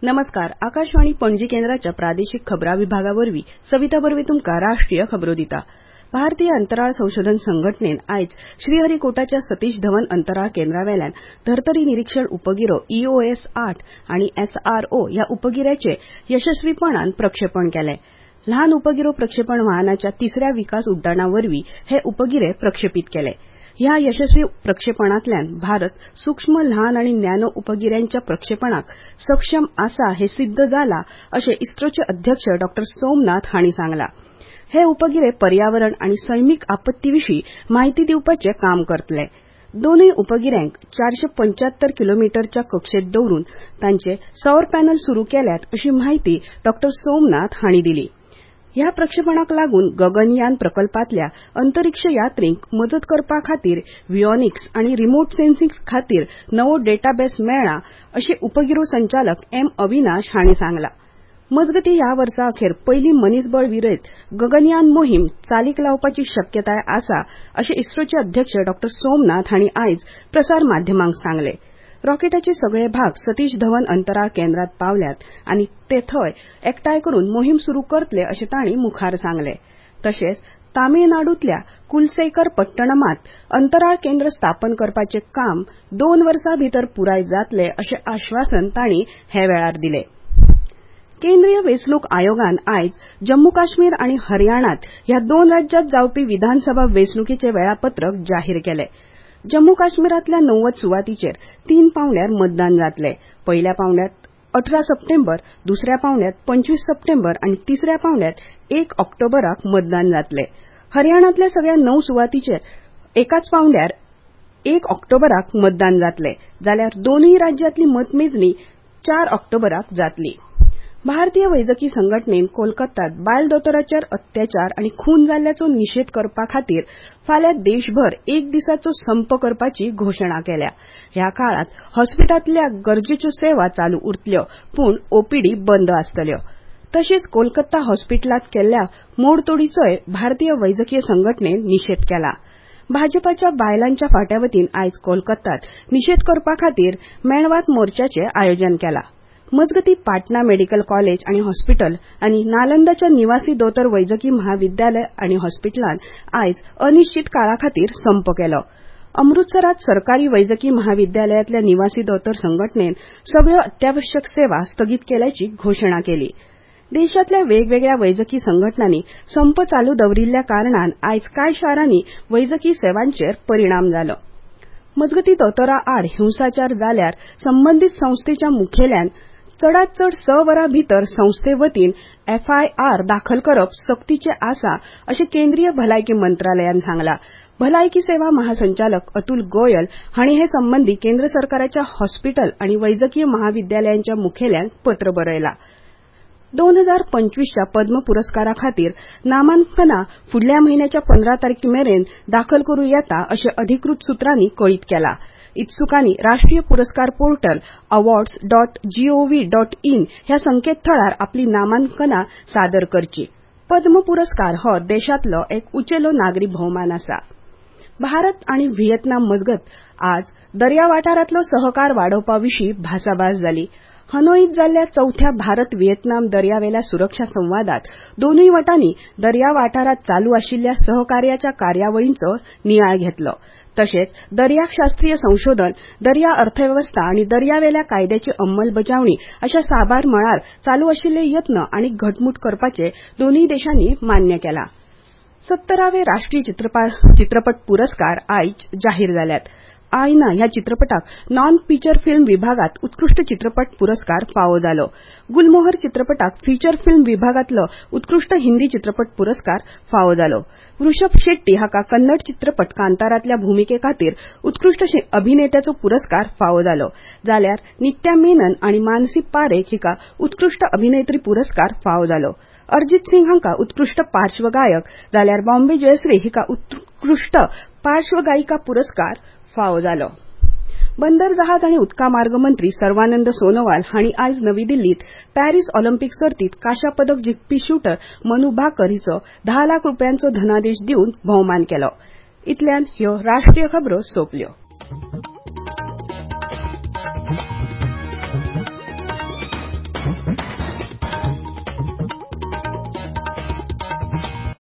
नमस्कार. आकाशवाणी पणजी केंद्राच्या प्रादेशिक खबरां विभागावरवीं सविता बरवे तुमकां राष्ट्रीय खबरो दिता. भारतीय अंतराळ संशोधन संघटनेन आयज श्रीहरिकोटाच्या सतीश धवन अंतराळ केंद्रावेल्यान धर्तरी निरीक्षण उपगिरो EOS-8 आनी SRO ह्या उपगिऱ्याचे यशस्वीपणान प्रक्षेपण केलें. ल्हान उपगिरो प्रक्षेपण वाहनाच्या तिसऱ्या विकास उड्डाणावरवीं हे उपगिरे प्रक्षेपीत केले. ह्या यशस्वी प्रक्षेपणांतल्यान भारत सूक्ष्म ल्हान आनी नॅनो उपगिऱ्यांच्या प्रक्षेपणाक सक्षम आसा हे सिद्ध जाला अशें इस्रोचे अध्यक्ष डॉ. सोमनाथ हांणी सांगलां. हे उपगिरे पर्यावरण आनी सैमीक आपत्तीविशीं म्हायती दिवपाचें काम करतले. दोनूय उपगिऱ्यांक 475 किलोमीटरच्या कक्षेत दवरून तांचे सौर पॅनल सुरू केल्यात अशी माहिती डॉ. सोमनाथ हांणी दिली. ह्या प्रक्षेपणाक लागून गगनयान प्रकल्पांतल्या अंतरिक्ष यात्रींक मजत करपा खातीर विओनिक्स आनी रिमोट सेन्सिंग खातीर नवो डेटाबेस मेळ्ळा अशें उपगिरो संचालक अविनाश हांणी सांगलां. मजगतीं ह्या वर्सा अखेर पयली मनीसबळ विरयत गगनयान मोहीम चालीक लावपाची शक्यताय आसा अशें इस्रोचे अध्यक्ष डॉ. सोमनाथ हांणी आयज प्रसार माध्यमांक सांगलें. रॉकेटाचे सगळे भाग सतीश धवन अंतराळ केंद्रात पावल्यात आनी ते थंय एकठांय करून मोहीम सुरू करतले अशें तांणी मुखार सांगलें. तशेंच तामिळनाडूंतल्या कुलसैकर पट्टणमांत अंतराळ केंद्र स्थापन करपाचें काम 2 वर्सां भितर पुराय जातलें अशें आश्वासन तांणी हे वेळार दिलें. केंद्रीय वेंचणूक आयोगान आयज जम्मू काश्मीर आनी हरियाणात ह्या 2 राज्यांत जावपी विधानसभा वेंचणुकेचें वेळापत्रक जाहीर केलें. जम्मू काश्मीरांतल्या 90 सुवातींचेर 3 पांवड्यार मतदान जातलें. पयल्या पांवड्यात 18 सप्टेंबर, दुसऱ्या पांवड्यात 25 सप्टेंबर आनी तिसऱ्या पांवड्यात 1 ऑक्टोबराक मतदान जातलें. हरियाणांतल्या सगळ्या 9 सुवातींचेर एकाच पांवड्यार 1 ऑक्टोबराक मतदान जातलें जाल्यार दोनूय राज्यांतली मतमेजणी 4 ऑक्टोबराक जातली. भारतीय वैजकी संघटनेन कोलकातात बायल दोतोराचेर अत्याचार आनी खून जाल्ल्याचो निशेध करपा खातीर फाल्यां देशभर 1 दिसाचो संप करपाची घोशणा केल्या. ह्या काळात हॉस्पिटलांतल्या गरजेच्यो सेवा चालू उरतल्यो पूण OPD बंद आसतल्यो. तशेंच कोलकाता हॉस्पिटलांत केल्ल्या मोडतोडीचोय भारतीय वैजकीय संघटनेन निशेध केला. भाजपाच्या बायलांच्या फांट्यावतीन आयज कोलकातात निशेध करपा खातीर मेणवात मोर्चाचें आयोजन केलां. मजगतीं पाटणा मेडिकल कॉलेज आनी हॉस्पिटल आनी नालंदाच्या निवासी दोतोर वैजकी महाविद्यालय आनी हॉस्पिटलान आयज अनिश्चित काळा खातीर संप केलो. अमृतसरांत सरकारी वैजकी महाविद्यालयांतल्या निवासी दोतोर संघटनेन सगळ्यो अत्यावश्यक सेवा स्थगीत केल्याची घोशणा केली. देशांतल्या वेगवेगळ्या वैजकी संघटनांनी संप चालू दवरिल्ल्या कारणान आयज कांय शारांनी वैजकी सेवांचेर परिणाम जालो. मजगतीं दोतोरां आड हिंसाचार जाल्यार संबंदीत संस्थेच्या मुखेल्यान चडांत चड 6 वरां भितर संस्थे वतीन FIR दाखल करप सक्तीचें आसा अशें केंद्रीय भलायकी मंत्रालयान सांगलां. भलायकी सेवा महासंचालक अतुल गोयल हांणी हे संबंदी केंद्र सरकाराच्या हॉस्पिटल आनी वैजकीय महाविद्यालयांच्या मुखेल्यांक पत्र बरयलां. 2025च्या पद्म पुरस्कारा खातीर नामांकनां फुडल्या म्हयन्याच्या 15 तारखेमेरेन दाखल करूं येता अशें अधिकृत सुत्रांनी कळीत केलां. इत्सुकांनी राष्ट्रीय पुरस्कार पोर्टल awards.gov.in ह्या संकेतथळार आपली नामांकनां सादर करची. पद्म पुरस्कार हो देशांतलो एक उंचेलो नागरी भोवमान आसा. भारत आनी व्हिएतनाम मजगत आज दर्या वाठारांतलो सहकार वाडोवपा विशीं भासाभास जाली. हनोईत जाल्ल्या 4थ्या भारत व्हिएतनाम दर्यावेल्या सुरक्षा संवादात दोनूय वटांनी दर्या वाठारांत चालू आशिल्ल्या सहकार्याच्या कार्यावळींचो नियाळ घेतलो. तशेंच दर्याशास्त्रीय संशोधन, दर्या अर्थवेवस्था आनी दर्यावेल्या कायद्याची अंमलबजावणी अशा साबार मळार चालू आशिल्ले यत्न आनी घटमूट करपाचे दोनूय देशांनी मान्य केलां. 70वे राष्ट्रीय चित्रपट पुरस्कार आयज जाहीर जाल्यात. आईना ह्या चित्रपटाक नॉन फीचर फिल्म विभागात उत्कृष्ट चित्रपट पुरस्कार फावो जालो. गुलमोहर चित्रपटाक फीचर फिल्म विभागांतलो उत्कृष्ट हिंदी चित्रपट पुरस्कार फावो जालो. वृषभ शेट्टी हाका कन्नड चित्रपट कांतारांतल्या भुमिके खातीर उत्कृष्ट अभिनेत्याचो पुरस्कार फावो जालो. जाल्यार नित्या मेनन आनी मानसी पारेख हिका उत्कृष्ट अभिनेत्री पुरस्कार फावो जालो. अरिजीत सिंग हांकां उत्कृष्ट पार्श्वगायक जाल्यार बॉम्बे जयश्री हिका उत्कृष्ट पार्श्वगायिका पुरस्कार फावो जालो. बंदर जहाज आनी उदका मार्ग मंत्री सर्वानंद सोनोवाल हांणी आयज नवी दिल्लीत पॅरीस ऑलिंपिक सर्तीत कांशा पदक जिखपी शूटर मनू भाकर हिचो 10 लाख रुपयांचो धनादेश दिवन भोवमान केलो. इतल्यान ह्यो राष्ट्रीय खबरो सोंपल्यो.